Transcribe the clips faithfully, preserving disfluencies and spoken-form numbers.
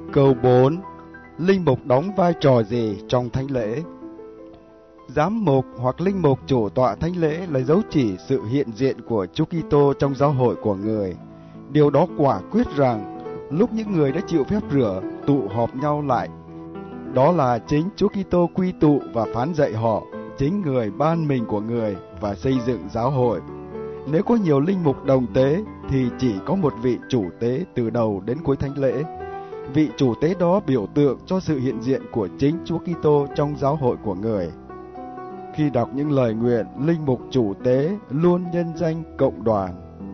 Câu bốn. Linh mục đóng vai trò gì trong thánh lễ? Giám mục hoặc linh mục chủ tọa thánh lễ là dấu chỉ sự hiện diện của Chúa Kitô trong giáo hội của người. Điều đó quả quyết rằng lúc những người đã chịu phép rửa tụ họp nhau lại, đó là chính Chúa Kitô quy tụ và phán dạy họ, chính người ban mình của người và xây dựng giáo hội. Nếu có nhiều linh mục đồng tế thì chỉ có một vị chủ tế từ đầu đến cuối thánh lễ. Vị chủ tế đó biểu tượng cho sự hiện diện của chính Chúa Kitô trong giáo hội của người. Khi đọc những lời nguyện, linh mục chủ tế luôn nhân danh cộng đoàn.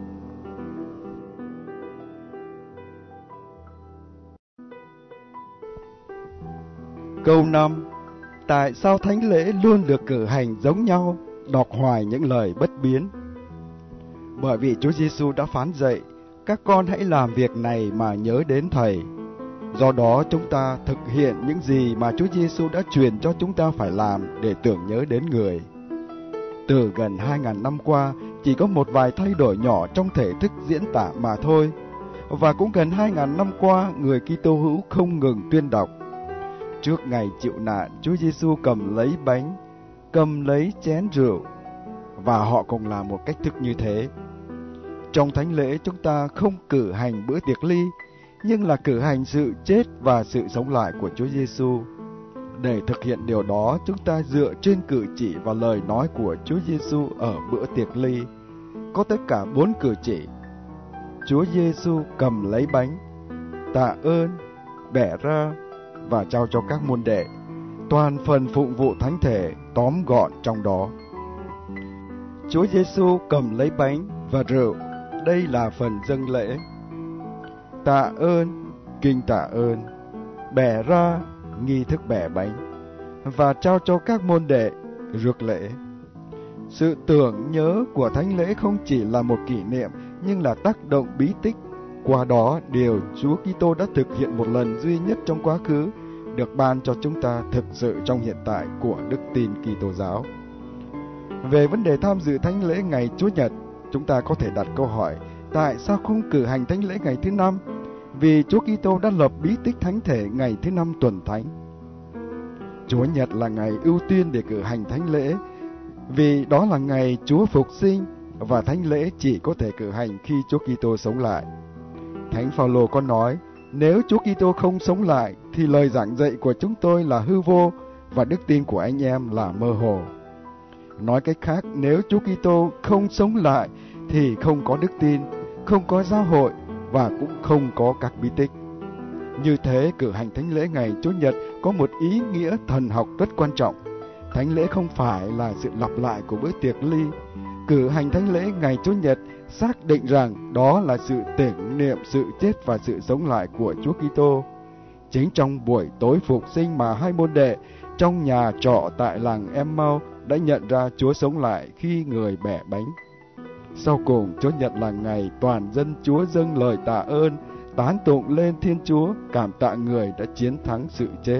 Câu năm. Tại sao thánh lễ luôn được cử hành giống nhau, đọc hoài những lời bất biến? Bởi vì Chúa Giêsu đã phán dạy, các con hãy làm việc này mà nhớ đến Thầy. Do đó chúng ta thực hiện những gì mà Chúa Giêsu đã truyền cho chúng ta phải làm để tưởng nhớ đến người. Từ gần hai ngàn năm qua, chỉ có một vài thay đổi nhỏ trong thể thức diễn tả mà thôi. Và cũng gần hai ngàn năm qua, người Kitô hữu không ngừng tuyên đọc. Trước ngày chịu nạn, Chúa Giêsu cầm lấy bánh, cầm lấy chén rượu, và họ cùng làm một cách thức như thế. Trong thánh lễ chúng ta không cử hành bữa tiệc ly, nhưng là cử hành sự chết và sự sống lại của Chúa Giêsu. Để thực hiện điều đó, chúng ta dựa trên cử chỉ và lời nói của Chúa Giêsu ở bữa tiệc ly. Có tất cả bốn cử chỉ. Chúa Giêsu cầm lấy bánh, tạ ơn, bẻ ra và trao cho các môn đệ. Toàn phần phụng vụ thánh thể tóm gọn trong đó. Chúa Giêsu cầm lấy bánh và rượu, đây là phần dâng lễ. Tạ ơn, kinh tạ ơn, bẻ ra, nghi thức bẻ bánh, và trao cho các môn đệ, rước lễ. Sự tưởng nhớ của thánh lễ không chỉ là một kỷ niệm, nhưng là tác động bí tích. Qua đó, điều Chúa Kitô đã thực hiện một lần duy nhất trong quá khứ, được ban cho chúng ta thực sự trong hiện tại của đức tin Kitô giáo. Về vấn đề tham dự thánh lễ ngày Chúa Nhật, chúng ta có thể đặt câu hỏi, tại sao không cử hành thánh lễ ngày thứ năm? Vì Chúa Kitô đã lập bí tích thánh thể ngày thứ năm tuần thánh. Chúa Nhật là ngày ưu tiên để cử hành thánh lễ, vì đó là ngày Chúa phục sinh, và thánh lễ chỉ có thể cử hành khi Chúa Kitô sống lại. Thánh Phaolô có nói, nếu Chúa Kitô không sống lại, thì lời giảng dạy của chúng tôi là hư vô, và đức tin của anh em là mơ hồ. Nói cách khác, nếu Chúa Kitô không sống lại, thì không có đức tin, không có giáo hội, và cũng không có các bí tích. Như thế, cử hành thánh lễ ngày Chúa Nhật có một ý nghĩa thần học rất quan trọng. Thánh lễ không phải là sự lặp lại của bữa tiệc ly. Cử hành thánh lễ ngày Chúa Nhật xác định rằng đó là sự tưởng niệm sự chết và sự sống lại của Chúa Kitô. Chính trong buổi tối phục sinh mà hai môn đệ trong nhà trọ tại làng Em-mau đã nhận ra Chúa sống lại khi người bẻ bánh. Sau cùng, Chúa Nhật là ngày toàn dân Chúa dâng lời tạ ơn, tán tụng lên Thiên Chúa, cảm tạ người đã chiến thắng sự chết.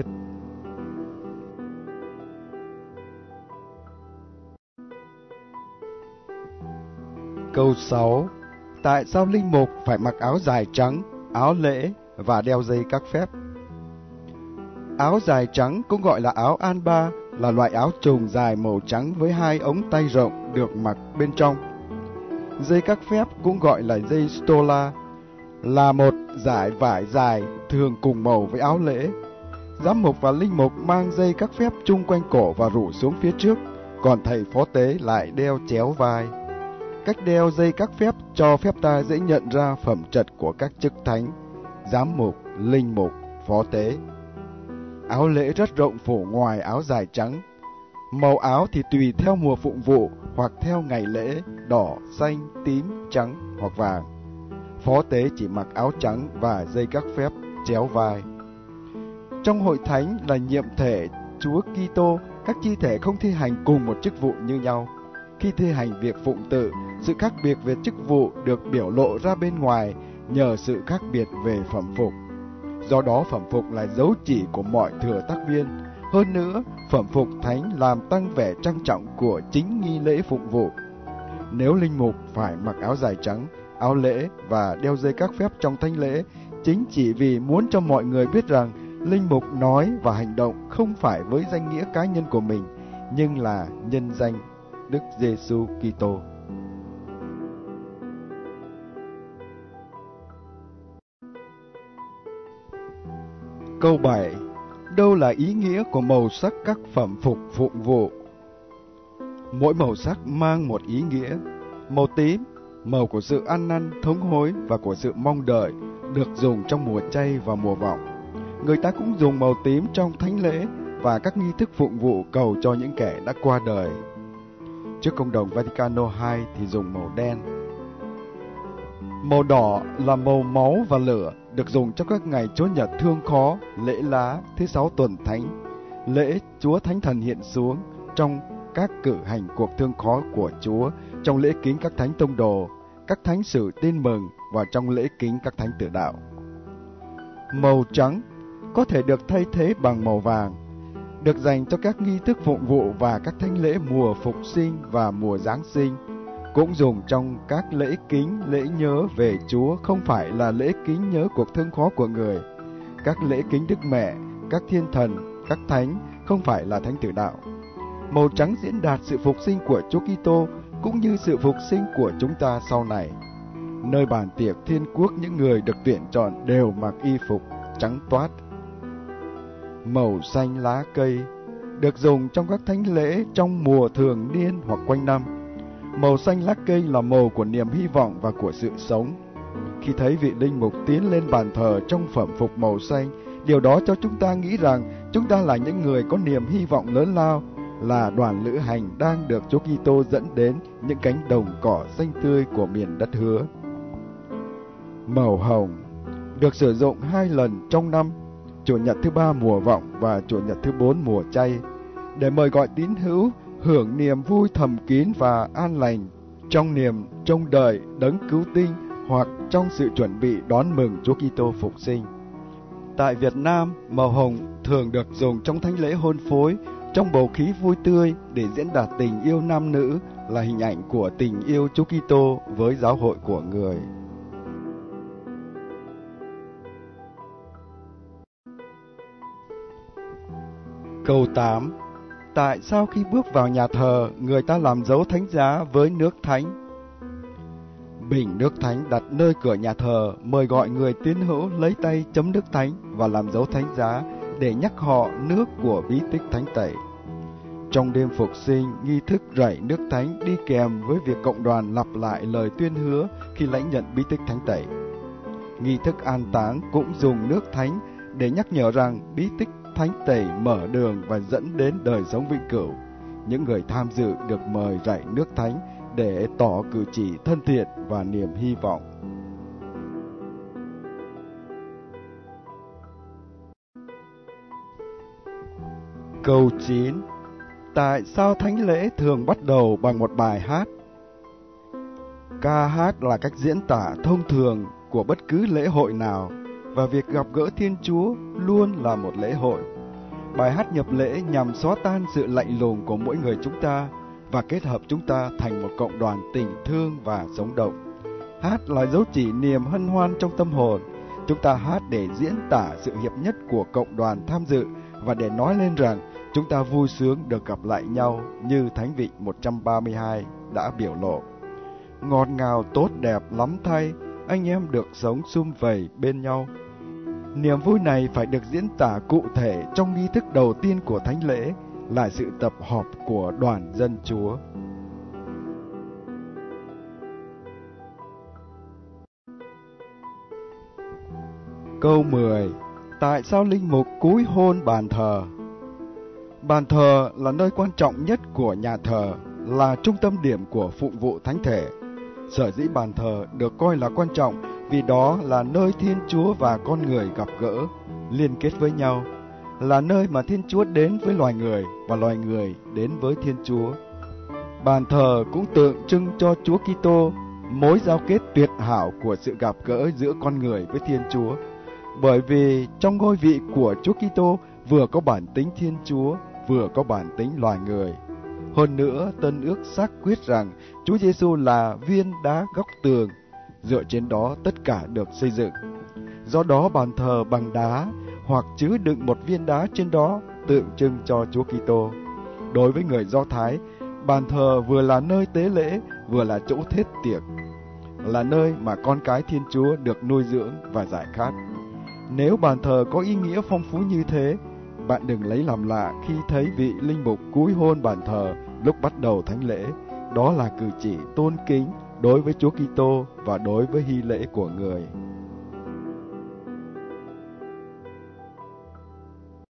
Câu sáu. Tại sao linh mục phải mặc áo dài trắng, áo lễ và đeo dây các phép? Áo dài trắng cũng gọi là áo Alba, là loại áo trùng dài màu trắng với hai ống tay rộng được mặc bên trong. Dây các phép cũng gọi là dây stola, là một dải vải dài thường cùng màu với áo lễ. Giám mục và linh mục mang dây các phép chung quanh cổ và rủ xuống phía trước, còn thầy phó tế lại đeo chéo vai. Cách đeo dây các phép cho phép ta dễ nhận ra phẩm trật của các chức thánh, giám mục, linh mục, phó tế. Áo lễ rất rộng phủ ngoài áo dài trắng. Màu áo thì tùy theo mùa phụng vụ hoặc theo ngày lễ, đỏ, xanh, tím, trắng hoặc vàng. Phó tế chỉ mặc áo trắng và dây các phép chéo vai. Trong hội thánh là nhiệm thể Chúa Kitô, các chi thể không thi hành cùng một chức vụ như nhau. Khi thi hành việc phụng tự, sự khác biệt về chức vụ được biểu lộ ra bên ngoài nhờ sự khác biệt về phẩm phục. Do đó phẩm phục là dấu chỉ của mọi thừa tác viên. Hơn nữa, phẩm phục thánh làm tăng vẻ trang trọng của chính nghi lễ phụng vụ. Nếu linh mục phải mặc áo dài trắng, áo lễ và đeo dây các phép trong thánh lễ, chính chỉ vì muốn cho mọi người biết rằng linh mục nói và hành động không phải với danh nghĩa cá nhân của mình, nhưng là nhân danh Đức Giêsu Kitô. Câu bảy. Đâu là ý nghĩa của màu sắc các phẩm phục phụng vụ? Mỗi màu sắc mang một ý nghĩa. Màu tím, màu của sự ăn năn, thống hối và của sự mong đợi, được dùng trong mùa chay và mùa vọng. Người ta cũng dùng màu tím trong thánh lễ và các nghi thức phụng vụ cầu cho những kẻ đã qua đời. Trước công đồng Vaticano hai thì dùng màu đen. Màu đỏ là màu máu và lửa, được dùng trong các ngày Chúa Nhật Thương Khó, lễ lá, thứ sáu tuần thánh, lễ Chúa Thánh Thần hiện xuống, trong các cử hành cuộc thương khó của Chúa, trong lễ kính các thánh tông đồ, các thánh sử tin mừng và trong lễ kính các thánh tử đạo. Màu trắng có thể được thay thế bằng màu vàng, được dành cho các nghi thức phụng vụ và các thánh lễ mùa phục sinh và mùa Giáng sinh, cũng dùng trong các lễ kính, lễ nhớ về Chúa, không phải là lễ kính nhớ cuộc thương khó của người, các lễ kính Đức Mẹ, các thiên thần, các thánh, không phải là thánh tử đạo. Màu trắng diễn đạt sự phục sinh của Chúa Kitô cũng như sự phục sinh của chúng ta sau này. Nơi bàn tiệc thiên quốc, những người được tuyển chọn đều mặc y phục trắng toát. Màu xanh lá cây được dùng trong các thánh lễ trong mùa thường niên hoặc quanh năm. Màu xanh lá cây là màu của niềm hy vọng và của sự sống. Khi thấy vị linh mục tiến lên bàn thờ trong phẩm phục màu xanh, điều đó cho chúng ta nghĩ rằng chúng ta là những người có niềm hy vọng lớn lao, là đoàn lữ hành đang được Chúa Kitô dẫn đến những cánh đồng cỏ xanh tươi của miền đất hứa. Màu hồng được sử dụng hai lần trong năm, Chủ nhật thứ ba mùa vọng và Chủ nhật thứ bốn mùa chay, để mời gọi tín hữu hưởng niềm vui thầm kín và an lành trong niềm trông đợi đấng cứu tinh hoặc trong sự chuẩn bị đón mừng Chúa Kitô phục sinh. Tại Việt Nam, màu hồng thường được dùng trong thánh lễ hôn phối, trong bầu khí vui tươi để diễn đạt tình yêu nam nữ, là hình ảnh của tình yêu Chúa Kitô với giáo hội của người. Câu tám. Tại sao khi bước vào nhà thờ, người ta làm dấu thánh giá với nước thánh? Bình nước thánh đặt nơi cửa nhà thờ, mời gọi người tín hữu lấy tay chấm nước thánh và làm dấu thánh giá để nhắc họ nước của bí tích thánh tẩy. Trong đêm phục sinh, nghi thức rảy nước thánh đi kèm với việc cộng đoàn lặp lại lời tuyên hứa khi lãnh nhận bí tích thánh tẩy. Nghi thức an táng cũng dùng nước thánh để nhắc nhở rằng bí tích thánh tẩy mở đường và dẫn đến đời sống vĩnh cửu. Những người tham dự được mời rảy nước thánh để tỏ cử chỉ thân thiện và niềm hy vọng. Câu chín. Tại sao thánh lễ thường bắt đầu bằng một bài hát? Ca hát là cách diễn tả thông thường của bất cứ lễ hội nào, và việc gặp gỡ Thiên Chúa luôn là một lễ hội. Bài hát nhập lễ nhằm xóa tan sự lạnh lùng của mỗi người chúng ta và kết hợp chúng ta thành một cộng đoàn tình thương và sống động. Hát là dấu chỉ niềm hân hoan trong tâm hồn. Chúng ta hát để diễn tả sự hiệp nhất của cộng đoàn tham dự và để nói lên rằng chúng ta vui sướng được gặp lại nhau như Thánh Vịnh một trăm ba mươi hai đã biểu lộ. Ngọt ngào tốt đẹp lắm thay, anh em được sống sum vầy bên nhau. Niềm vui này phải được diễn tả cụ thể trong nghi thức đầu tiên của thánh lễ, là sự tập họp của đoàn dân Chúa. Câu mười. Tại sao linh mục cúi hôn bàn thờ? Bàn thờ là nơi quan trọng nhất của nhà thờ, là trung tâm điểm của phụng vụ thánh thể. Sở dĩ bàn thờ được coi là quan trọng vì đó là nơi Thiên Chúa và con người gặp gỡ, liên kết với nhau, là nơi mà Thiên Chúa đến với loài người và loài người đến với Thiên Chúa. Bàn thờ cũng tượng trưng cho Chúa Kitô, mối giao kết tuyệt hảo của sự gặp gỡ giữa con người với Thiên Chúa. Bởi vì trong ngôi vị của Chúa Kitô vừa có bản tính Thiên Chúa, vừa có bản tính loài người. Hơn nữa, Tân Ước xác quyết rằng Chúa Giêsu là viên đá góc tường, dựa trên đó tất cả được xây dựng. Do đó bàn thờ bằng đá hoặc chứa đựng một viên đá trên đó tượng trưng cho Chúa Kitô. Đối với người Do Thái, bàn thờ vừa là nơi tế lễ, vừa là chỗ thết tiệc, là nơi mà con cái Thiên Chúa được nuôi dưỡng và giải khát. Nếu bàn thờ có ý nghĩa phong phú như thế, bạn đừng lấy làm lạ khi thấy vị linh mục cúi hôn bàn thờ lúc bắt đầu thánh lễ. Đó là cử chỉ tôn kính đối với Chúa Kitô và đối với hy lễ của người.